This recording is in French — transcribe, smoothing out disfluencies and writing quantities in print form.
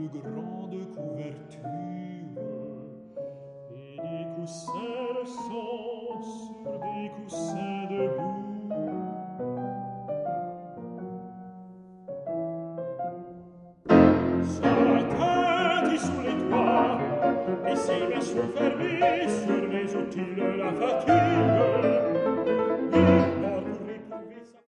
de grandes couvertures et des coussins de sang sur des coussins debout. Sa tête est sous les doigts et ses mains sont fermées sur les outils de la fatigue.